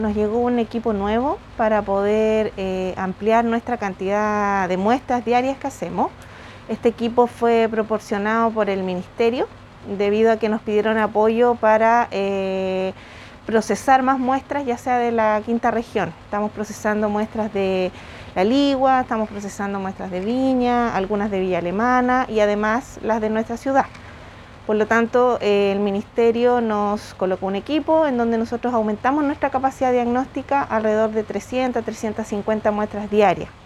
Nos llegó un equipo nuevo para poder ampliar nuestra cantidad de muestras diarias que hacemos. Este equipo fue proporcionado por el Ministerio debido a que nos pidieron apoyo para procesar más muestras, ya sea de la quinta región. Estamos procesando muestras de La Ligua, estamos procesando muestras de Viña, algunas de Villa Alemana y además las de nuestra ciudad. Por lo tanto, el Ministerio nos colocó un equipo en donde nosotros aumentamos nuestra capacidad diagnóstica alrededor de 300 a 350 muestras diarias.